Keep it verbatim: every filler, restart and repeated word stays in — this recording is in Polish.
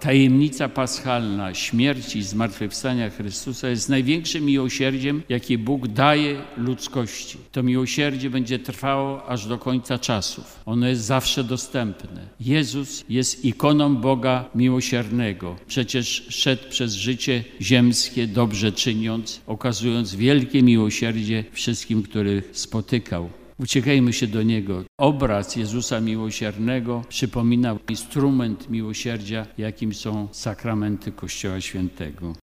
tajemnica paschalna śmierci i zmartwychwstania Chrystusa jest największym miłosierdziem, jakie Bóg daje ludzkości. To miłosierdzie będzie trwało aż do końca czasów. Ono jest zawsze dostępne. Jezus jest ikoną Boga miłosiernego. Przecież szedł przez życie ziemskie, dobrze czyniąc, okazując wielkie miłosierdzie wszystkim, których spotykał. Uciekajmy się do Niego. Obraz Jezusa Miłosiernego przypomina instrument miłosierdzia, jakim są sakramenty Kościoła Świętego.